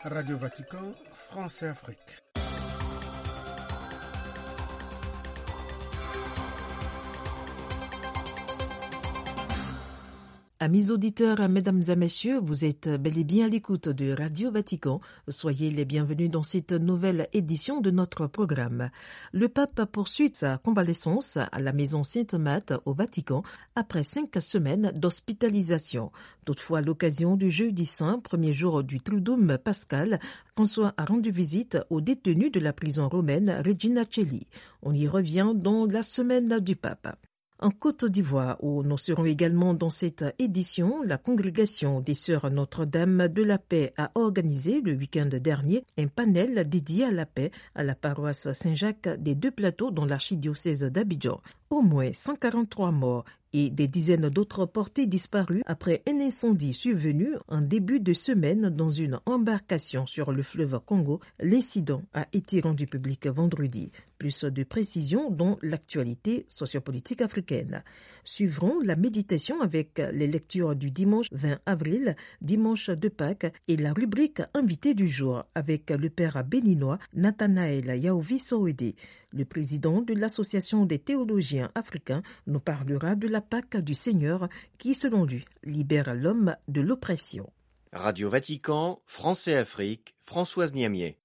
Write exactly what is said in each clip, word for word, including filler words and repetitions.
Radio Vatican, France et Afrique. Amis auditeurs, mesdames et messieurs, vous êtes bel et bien à l'écoute de Radio Vatican. Soyez les bienvenus dans cette nouvelle édition de notre programme. Le pape poursuit sa convalescence à la maison Sainte-Marthe au Vatican après cinq semaines d'hospitalisation. Toutefois, à l'occasion du jeudi saint, premier jour du Triduum pascal, François a rendu visite aux détenus de la prison romaine Regina Coeli. On y revient dans la semaine du pape. En Côte d'Ivoire, où nous serons également dans cette édition, la congrégation des Sœurs Notre-Dame de la Paix a organisé le week-end dernier un panel dédié à la paix à la paroisse Saint-Jacques des Deux Plateaux dans l'archidiocèse d'Abidjan. Au moins cent quarante-trois morts et des dizaines d'autres portés disparus après un incendie survenu en début de semaine dans une embarcation sur le fleuve Congo. L'incident a été rendu public vendredi. Plus de précisions dans l'actualité sociopolitique africaine. Suivront la méditation avec les lectures du dimanche vingt avril, dimanche de Pâques, et la rubrique invité du jour avec le père béninois Nathanaël Yaovi Soweday. Le président de l'Association des théologiens africains nous parlera de la Pâque du Seigneur qui, selon lui, libère l'homme de l'oppression. Radio Vatican, France et Afrique, Françoise Niamier.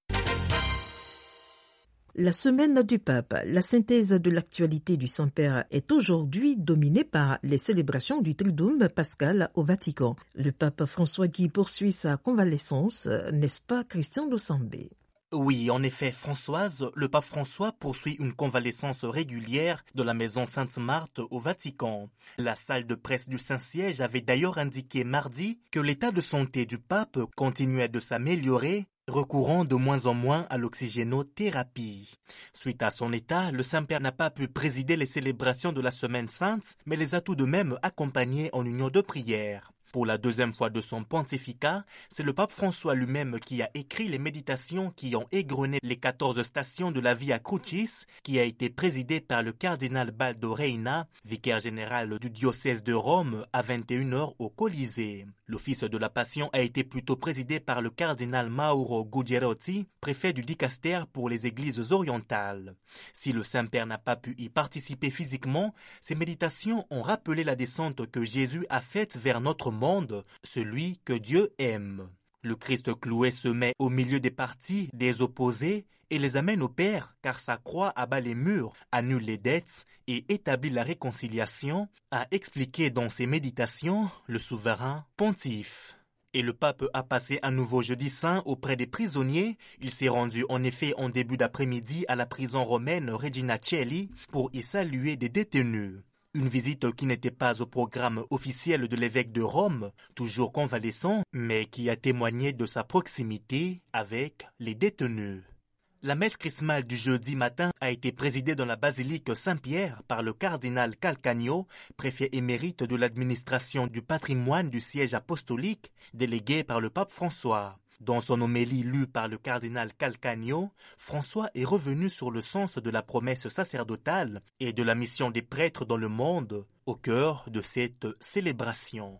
La semaine du pape, la synthèse de l'actualité du Saint-Père est aujourd'hui dominée par les célébrations du Triduum pascal au Vatican. Le pape François qui poursuit sa convalescence, n'est-ce pas Christian Losambé? Oui, en effet, Françoise, le pape François poursuit une convalescence régulière de la maison Sainte-Marthe au Vatican. La salle de presse du Saint-Siège avait d'ailleurs indiqué mardi que l'état de santé du pape continuait de s'améliorer, recourant de moins en moins à l'oxygénothérapie. Suite à son état, le Saint-Père n'a pas pu présider les célébrations de la Semaine Sainte, mais les a tout de même accompagnés en union de prière. Pour la deuxième fois de son pontificat, c'est le pape François lui-même qui a écrit les méditations qui ont égrené les quatorze stations de la Via Crucis, qui a été présidée par le cardinal Baldo Reina, vicaire général du diocèse de Rome, à vingt et une heures au Colisée. L'office de la Passion a été plutôt présidé par le cardinal Mauro Gugerotti, préfet du dicastère pour les églises orientales. Si le Saint-Père n'a pas pu y participer physiquement, ces méditations ont rappelé la descente que Jésus a faite vers notre monde. Monde, celui que Dieu aime. Le Christ cloué se met au milieu des partis, des opposés, et les amène au Père, car sa croix abat les murs, annule les dettes et établit la réconciliation, a expliqué dans ses méditations le souverain pontife. Et le pape a passé un nouveau jeudi saint auprès des prisonniers. Il s'est rendu en effet en début d'après-midi à la prison romaine Regina Coeli pour y saluer des détenus. Une visite qui n'était pas au programme officiel de l'évêque de Rome, toujours convalescent, mais qui a témoigné de sa proximité avec les détenus. La messe chrismale du jeudi matin a été présidée dans la basilique Saint-Pierre par le cardinal Calcagno, préfet émérite de l'administration du patrimoine du siège apostolique, délégué par le pape François. Dans son homélie lue par le cardinal Calcagno, François est revenu sur le sens de la promesse sacerdotale et de la mission des prêtres dans le monde au cœur de cette célébration.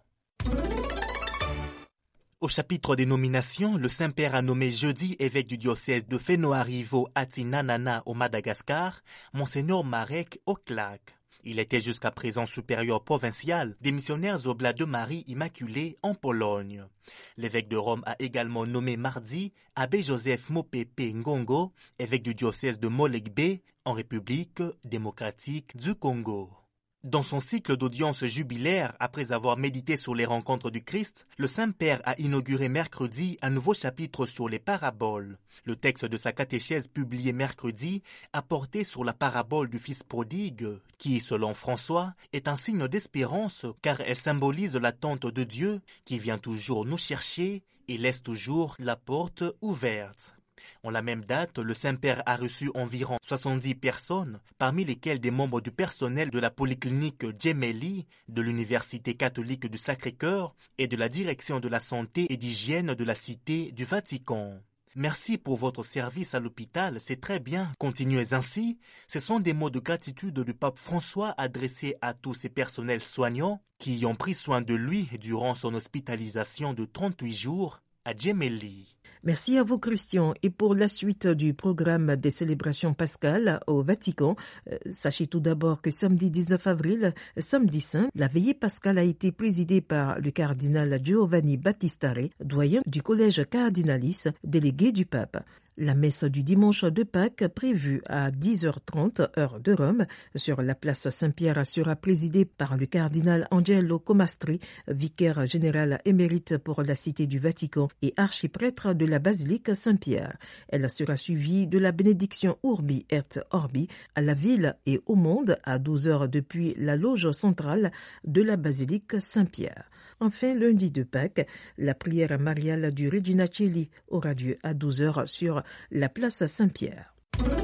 Au chapitre des nominations, le Saint-Père a nommé jeudi évêque du diocèse de Fenoarivo-Atinanana au Madagascar, Monseigneur Marek Oklak. Il était jusqu'à présent supérieur provincial des missionnaires Oblats de Marie Immaculée en Pologne. L'évêque de Rome a également nommé mardi abbé Joseph Mopepe Ngongo, évêque du diocèse de Molegbe en République démocratique du Congo. Dans son cycle d'audiences jubilaires, après avoir médité sur les rencontres du Christ, le Saint-Père a inauguré mercredi un nouveau chapitre sur les paraboles. Le texte de sa catéchèse publié mercredi a porté sur la parabole du Fils prodigue, qui, selon François, est un signe d'espérance car elle symbolise l'attente de Dieu qui vient toujours nous chercher et laisse toujours la porte ouverte. En la même date, le Saint-Père a reçu environ soixante-dix personnes, parmi lesquelles des membres du personnel de la polyclinique Gemelli, de l'Université catholique du Sacré-Cœur et de la direction de la santé et d'hygiène de la Cité du Vatican. Merci pour votre service à l'hôpital, c'est très bien, continuez ainsi. Ce sont des mots de gratitude du pape François adressés à tous ces personnels soignants qui ont pris soin de lui durant son hospitalisation de trente-huit jours à Gemelli. Merci à vous, Christian. Et pour la suite du programme des célébrations pascales au Vatican, euh, sachez tout d'abord que samedi dix-neuf avril, samedi saint, la veillée pascale a été présidée par le cardinal Giovanni Battistare, doyen du collège cardinalis, délégué du pape. La messe du dimanche de Pâques, prévue à dix heures trente, heure de Rome, sur la place Saint-Pierre, sera présidée par le cardinal Angelo Comastri, vicaire général émérite pour la Cité du Vatican et archiprêtre de la basilique Saint-Pierre. Elle sera suivie de la bénédiction Urbi et Orbi à la ville et au monde à douze heures depuis la loge centrale de la basilique Saint-Pierre. Enfin, lundi de Pâques, la prière mariale du Regina Coeli aura lieu à douze heures sur la place Saint-Pierre.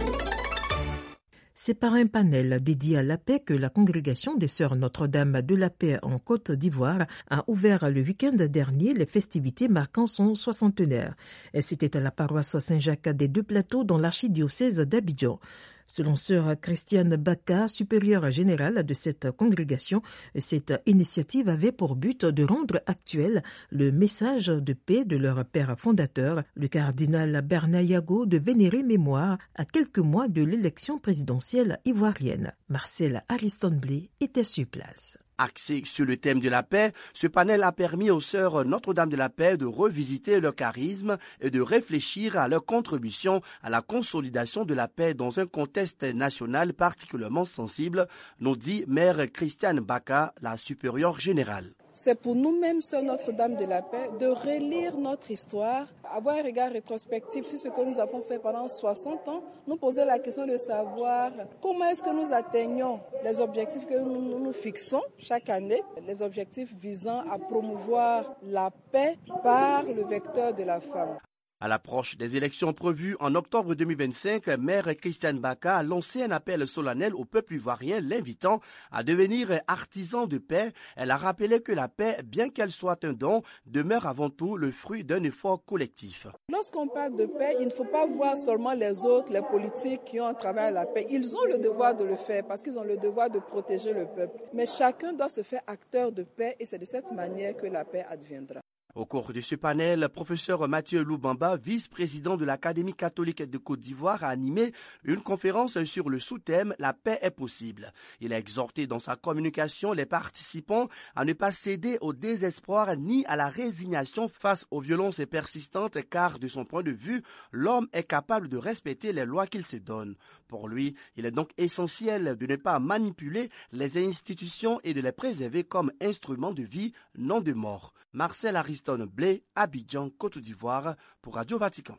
C'est par un panel dédié à la paix que la congrégation des Sœurs Notre-Dame de la Paix en Côte d'Ivoire a ouvert le week-end dernier les festivités marquant son soixantenaire. C'était à la paroisse Saint-Jacques des Deux-Plateaux dans l'archidiocèse d'Abidjan. Selon sœur Christiane Baka, supérieure générale de cette congrégation, cette initiative avait pour but de rendre actuel le message de paix de leur père fondateur, le cardinal Bernard Yago, de vénérer mémoire à quelques mois de l'élection présidentielle ivoirienne. Marcel Ariston-Blé était sur place. Axé sur le thème de la paix, ce panel a permis aux sœurs Notre-Dame de la Paix de revisiter leur charisme et de réfléchir à leur contribution à la consolidation de la paix dans un contexte national particulièrement sensible, nous dit Mère Christiane Baka, la supérieure générale. C'est pour nous-mêmes, Sœurs Notre-Dame de la Paix, de relire notre histoire, avoir un regard rétrospectif sur ce que nous avons fait pendant soixante ans, nous poser la question de savoir comment est-ce que nous atteignons les objectifs que nous nous, nous fixons chaque année, les objectifs visant à promouvoir la paix par le vecteur de la femme. À l'approche des élections prévues en octobre deux mille vingt-cinq, Mère Christiane Baka a lancé un appel solennel au peuple ivoirien l'invitant à devenir artisan de paix. Elle a rappelé que la paix, bien qu'elle soit un don, demeure avant tout le fruit d'un effort collectif. Lorsqu'on parle de paix, il ne faut pas voir seulement les autres, les politiques qui ont à travers la paix. Ils ont le devoir de le faire parce qu'ils ont le devoir de protéger le peuple. Mais chacun doit se faire acteur de paix et c'est de cette manière que la paix adviendra. Au cours de ce panel, professeur Mathieu Loubamba, vice-président de l'Académie catholique de Côte d'Ivoire, a animé une conférence sur le sous-thème « La paix est possible ». Il a exhorté dans sa communication les participants à ne pas céder au désespoir ni à la résignation face aux violences persistantes car, de son point de vue, l'homme est capable de respecter les lois qu'il se donne. Pour lui, il est donc essentiel de ne pas manipuler les institutions et de les préserver comme instruments de vie, non de mort. Marcel Ariston-Blé, Abidjan, Côte d'Ivoire, pour Radio Vatican.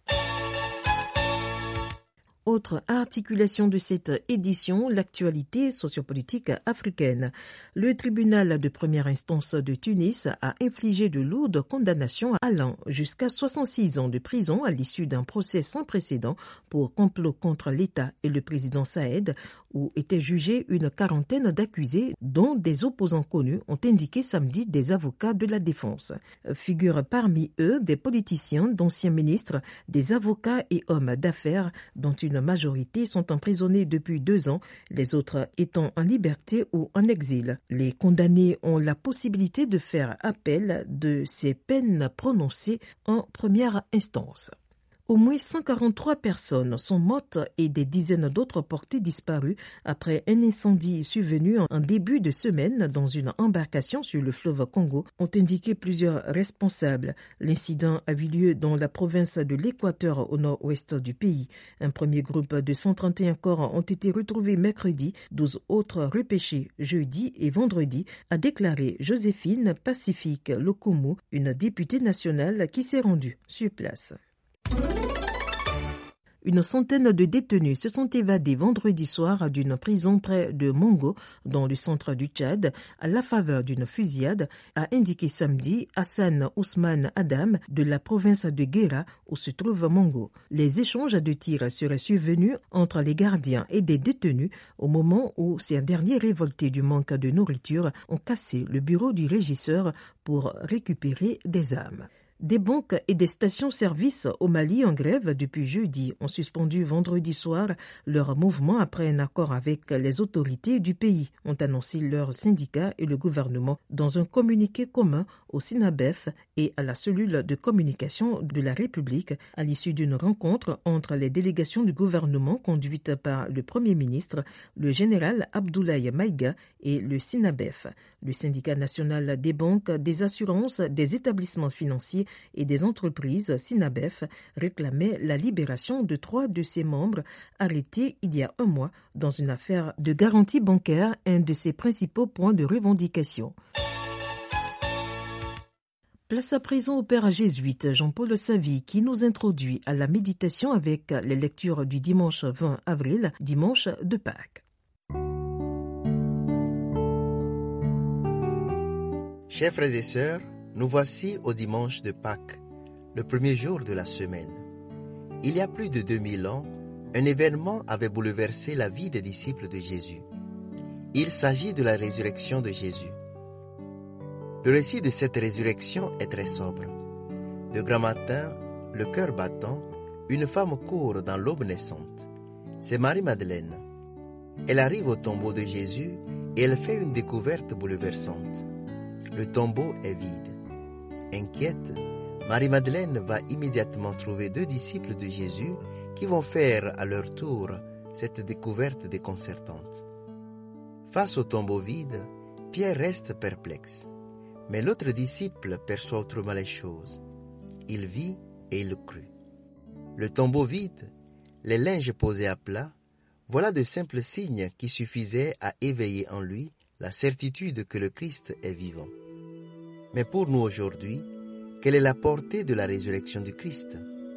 Autre articulation de cette édition, l'actualité sociopolitique africaine. Le tribunal de première instance de Tunis a infligé de lourdes condamnations allant jusqu'à soixante-six ans de prison à l'issue d'un procès sans précédent pour complot contre l'État et le président Saïd, où étaient jugés une quarantaine d'accusés, dont des opposants connus, ont indiqué samedi des avocats de la défense. Figurent parmi eux des politiciens, d'anciens ministres, des avocats et hommes d'affaires, dont une majorité sont emprisonnés depuis deux ans, les autres étant en liberté ou en exil. Les condamnés ont la possibilité de faire appel de ces peines prononcées en première instance. Au moins cent quarante-trois personnes sont mortes et des dizaines d'autres portées disparues après un incendie survenu en début de semaine dans une embarcation sur le fleuve Congo, ont indiqué plusieurs responsables. L'incident a eu lieu dans la province de l'Équateur au nord-ouest du pays. Un premier groupe de cent trente et un corps ont été retrouvés mercredi, douze autres repêchés jeudi et vendredi, a déclaré Joséphine Pacifique Lokomo, une députée nationale qui s'est rendue sur place. Une centaine de détenus se sont évadés vendredi soir d'une prison près de Mongo, dans le centre du Tchad, à la faveur d'une fusillade, a indiqué samedi Hassan Ousmane Adam de la province de Guéra, où se trouve Mongo. Les échanges de tirs seraient survenus entre les gardiens et des détenus au moment où ces derniers révoltés du manque de nourriture ont cassé le bureau du régisseur pour récupérer des armes. Des banques et des stations-service au Mali en grève depuis jeudi ont suspendu vendredi soir leur mouvement après un accord avec les autorités du pays, ont annoncé leurs syndicats et le gouvernement dans un communiqué commun au SINABEF et à la cellule de communication de la République à l'issue d'une rencontre entre les délégations du gouvernement conduite par le Premier ministre, le général Abdoulaye Maïga et le SINABEF. Le syndicat national des banques, des assurances, des établissements financiers et des entreprises, SINABEF, réclamait la libération de trois de ses membres arrêtés il y a un mois dans une affaire de garantie bancaire, un de ses principaux points de revendication. Place à présent au père jésuite Jean-Paul Savy qui nous introduit à la méditation avec les lectures du dimanche vingt avril, dimanche de Pâques. Chers frères et sœurs, nous voici au dimanche de Pâques, le premier jour de la semaine. Il y a plus de deux mille ans, un événement avait bouleversé la vie des disciples de Jésus. Il s'agit de la résurrection de Jésus. Le récit de cette résurrection est très sobre. De grand matin, le cœur battant, une femme court dans l'aube naissante. C'est Marie-Madeleine. Elle arrive au tombeau de Jésus et elle fait une découverte bouleversante. Le tombeau est vide. Inquiète, Marie-Madeleine va immédiatement trouver deux disciples de Jésus qui vont faire à leur tour cette découverte déconcertante. Face au tombeau vide, Pierre reste perplexe. Mais l'autre disciple perçoit autrement les choses. Il vit et il crut. Le tombeau vide, les linges posés à plat, voilà de simples signes qui suffisaient à éveiller en lui la certitude que le Christ est vivant. Mais pour nous aujourd'hui, quelle est la portée de la résurrection du Christ?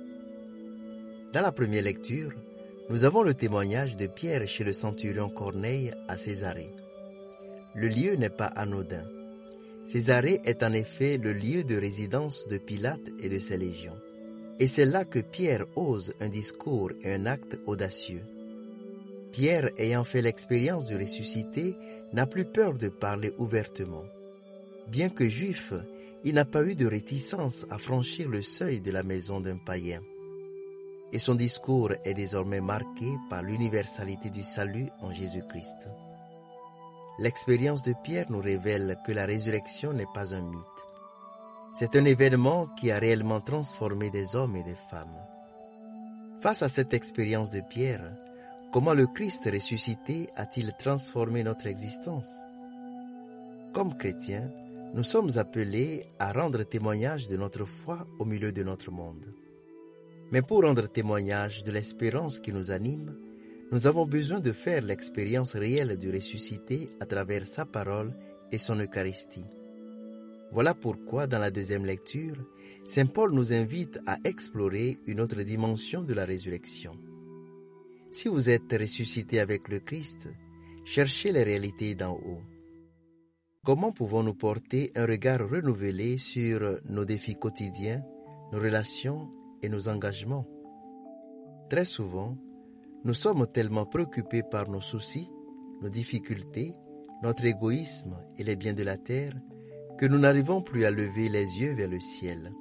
Dans la première lecture, nous avons le témoignage de Pierre chez le centurion Corneille à Césarée. Le lieu n'est pas anodin. Césarée est en effet le lieu de résidence de Pilate et de ses légions. Et c'est là que Pierre ose un discours et un acte audacieux. Pierre, ayant fait l'expérience du ressuscité, n'a plus peur de parler ouvertement. Bien que juif, il n'a pas eu de réticence à franchir le seuil de la maison d'un païen. Et son discours est désormais marqué par l'universalité du salut en Jésus-Christ. L'expérience de Pierre nous révèle que la résurrection n'est pas un mythe. C'est un événement qui a réellement transformé des hommes et des femmes. Face à cette expérience de Pierre, comment le Christ ressuscité a-t-il transformé notre existence? Comme chrétiens, nous sommes appelés à rendre témoignage de notre foi au milieu de notre monde. Mais pour rendre témoignage de l'espérance qui nous anime, nous avons besoin de faire l'expérience réelle du ressuscité à travers sa parole et son Eucharistie. Voilà pourquoi, dans la deuxième lecture, Saint Paul nous invite à explorer une autre dimension de la résurrection. Si vous êtes ressuscité avec le Christ, cherchez les réalités d'en haut. Comment pouvons-nous porter un regard renouvelé sur nos défis quotidiens, nos relations et nos engagements? Très souvent, nous sommes tellement préoccupés par nos soucis, nos difficultés, notre égoïsme et les biens de la terre que nous n'arrivons plus à lever les yeux vers le ciel.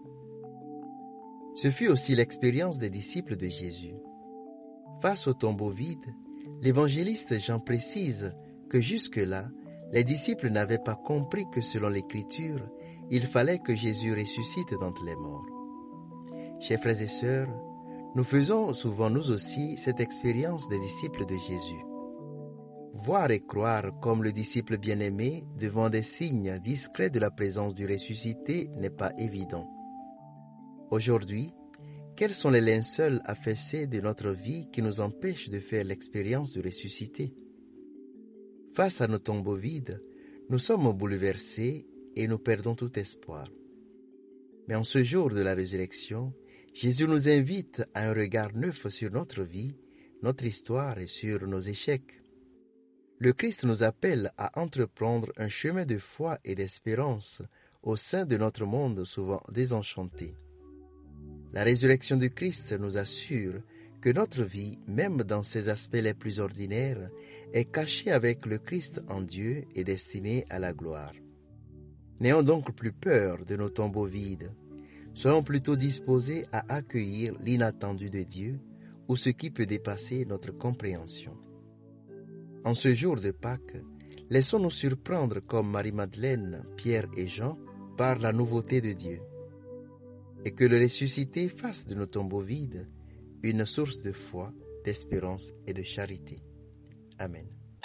Ce fut aussi l'expérience des disciples de Jésus. Face au tombeau vide, l'évangéliste Jean précise que jusque-là, les disciples n'avaient pas compris que selon l'Écriture, il fallait que Jésus ressuscite d'entre les morts. Chers frères et sœurs, nous faisons souvent nous aussi cette expérience des disciples de Jésus. Voir et croire comme le disciple bien-aimé devant des signes discrets de la présence du ressuscité n'est pas évident. Aujourd'hui, quels sont les linceuls affaissés de notre vie qui nous empêchent de faire l'expérience du ressuscité? Face à nos tombeaux vides, nous sommes bouleversés et nous perdons tout espoir. Mais en ce jour de la résurrection, Jésus nous invite à un regard neuf sur notre vie, notre histoire et sur nos échecs. Le Christ nous appelle à entreprendre un chemin de foi et d'espérance au sein de notre monde souvent désenchanté. La résurrection du Christ nous assure que notre vie, même dans ses aspects les plus ordinaires, est cachée avec le Christ en Dieu et destinée à la gloire. N'ayons donc plus peur de nos tombeaux vides. soyons plutôt disposés à accueillir l'inattendu de Dieu ou ce qui peut dépasser notre compréhension. En ce jour de Pâques, laissons-nous surprendre comme Marie-Madeleine, Pierre et Jean par la nouveauté de Dieu. Et que le ressuscité fasse de nos tombeaux vides une source de foi, d'espérance et de charité. Amen.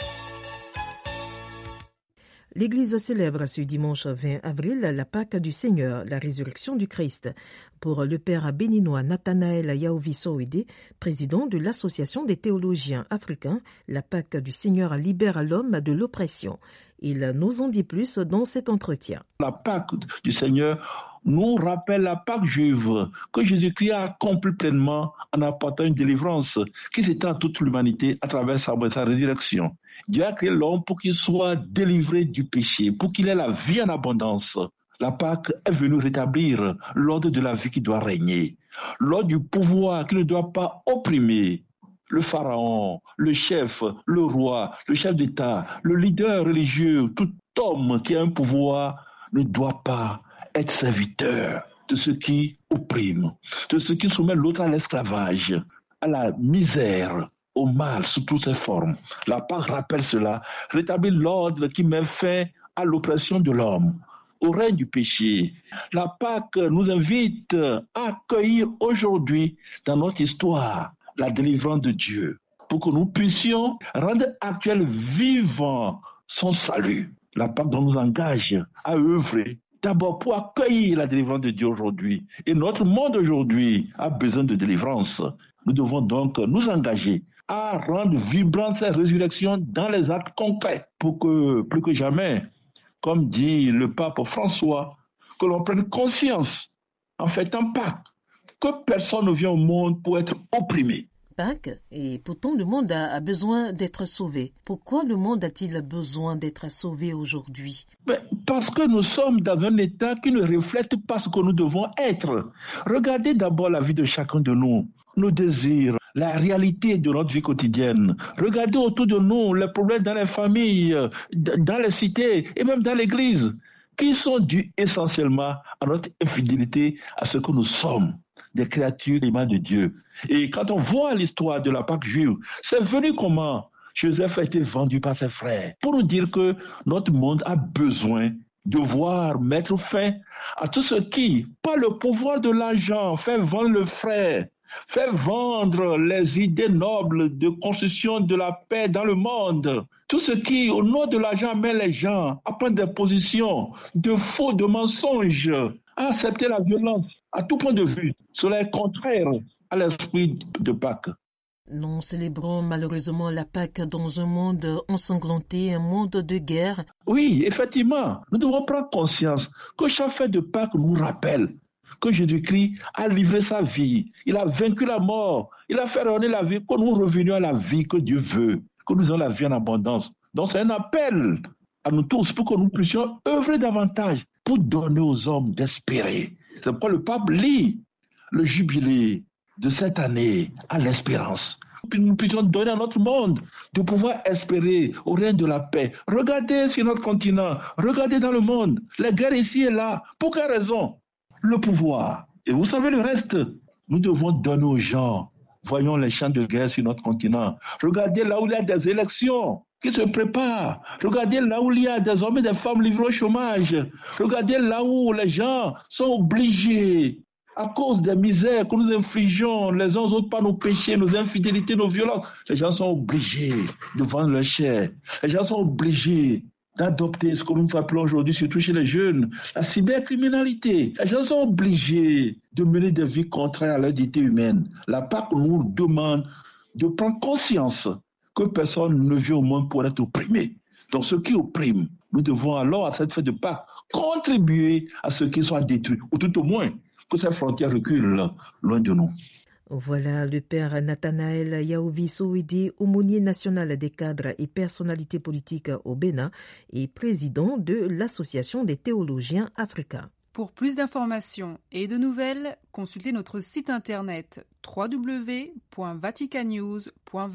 L'Église célèbre ce dimanche vingt avril la Pâque du Seigneur, la résurrection du Christ. Pour le père béninois Nathanaël Yaovi-Soweïdé, président de l'Association des théologiens africains, la Pâque du Seigneur libère l'homme de l'oppression. Il nous en dit plus dans cet entretien. La Pâque du Seigneur nous rappelle la Pâque juive que Jésus-Christ a accompli pleinement en apportant une délivrance qui s'étend à toute l'humanité à travers sa, sa résurrection. Dieu a créé l'homme pour qu'il soit délivré du péché, pour qu'il ait la vie en abondance. La Pâque est venue rétablir l'ordre de la vie qui doit régner, l'ordre du pouvoir qui ne doit pas opprimer. Le pharaon, le chef, le roi, le chef d'État, le leader religieux, tout homme qui a un pouvoir ne doit pas être serviteur de ceux qui oppriment, de ceux qui soumettent l'autre à l'esclavage, à la misère, au mal sous toutes ses formes. La Pâque rappelle cela, rétablit l'ordre qui met fin à l'oppression de l'homme, au règne du péché. La Pâque nous invite à accueillir aujourd'hui dans notre histoire la délivrance de Dieu, pour que nous puissions rendre actuel, vivant son salut. La Pâque nous engage à œuvrer d'abord pour accueillir la délivrance de Dieu aujourd'hui. Et notre monde aujourd'hui a besoin de délivrance. Nous devons donc nous engager à rendre vibrante cette résurrection dans les actes concrets pour que, plus que jamais, comme dit le pape François, que l'on prenne conscience en fêtant Pâques que personne ne vient au monde pour être opprimé. Pâques, et pourtant le monde a, a besoin d'être sauvé. Pourquoi le monde a-t-il besoin d'être sauvé aujourd'hui? Mais parce que nous sommes dans un état qui ne reflète pas ce que nous devons être. Regardez d'abord la vie de chacun de nous, nos désirs, la réalité de notre vie quotidienne. Regardez autour de nous les problèmes dans les familles, dans les cités et même dans l'église, qui sont dus essentiellement à notre infidélité à ce que nous sommes, des créatures d'image de Dieu. Et quand on voit l'histoire de la Pâque juive, c'est venu comment? Joseph a été vendu par ses frères pour nous dire que notre monde a besoin de voir mettre fin à tout ce qui, par le pouvoir de l'argent, fait vendre le frère, fait vendre les idées nobles de construction de la paix dans le monde. Tout ce qui, au nom de l'argent, met les gens à prendre des positions de faux, de mensonges, à accepter la violence à tout point de vue. Cela est contraire à l'esprit de Pâques. Nous célébrons malheureusement la Pâque dans un monde ensanglanté, un monde de guerre. Oui, effectivement, nous devons prendre conscience que chaque fête de Pâques nous rappelle que Jésus-Christ a livré sa vie. Il a vaincu la mort. Il a fait rayonner la vie, que nous revenions à la vie que Dieu veut, que nous ayons la vie en abondance. Donc c'est un appel à nous tous pour que nous puissions œuvrer davantage pour donner aux hommes d'espérer. C'est pourquoi le pape lit le jubilé de cette année à l'espérance. Puis nous puissions donner à notre monde de pouvoir espérer au règne de la paix. Regardez sur notre continent, regardez dans le monde, les guerres ici et là. Pour quelle raison? Le pouvoir. Et vous savez le reste. Nous devons donner aux gens. Voyons les champs de guerre sur notre continent. Regardez là où il y a des élections qui se préparent. Regardez là où il y a des hommes et des femmes livrés au chômage. Regardez là où les gens sont obligés, à cause des misères que nous infligeons les uns aux autres par nos péchés, nos infidélités, nos violences. Les gens sont obligés de vendre leur chair. Les gens sont obligés d'adopter ce que nous appelons aujourd'hui, surtout chez les jeunes, la cybercriminalité. Les gens sont obligés de mener des vies contraires à leur dignité humaine. La Pâque nous demande de prendre conscience que personne ne vient au monde pour être opprimé. Donc ceux qui oppriment, nous devons alors, à cette fête de Pâques, contribuer à ce qu'ils soient détruits, ou tout au moins que ces frontières reculent loin de nous. Voilà le père Nathanaël Yaovi-Soweïdé, aumônier national des cadres et personnalités politiques au Bénin et président de l'Association des théologiens africains. Pour plus d'informations et de nouvelles, consultez notre site internet w w w point vatican news point v a.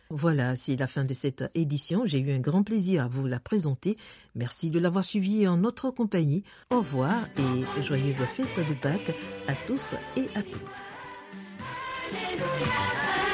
Voilà, c'est la fin de cette édition. J'ai eu un grand plaisir à vous la présenter. Merci de l'avoir suivi en notre compagnie. Au revoir et joyeuses fêtes de Pâques à tous et à toutes.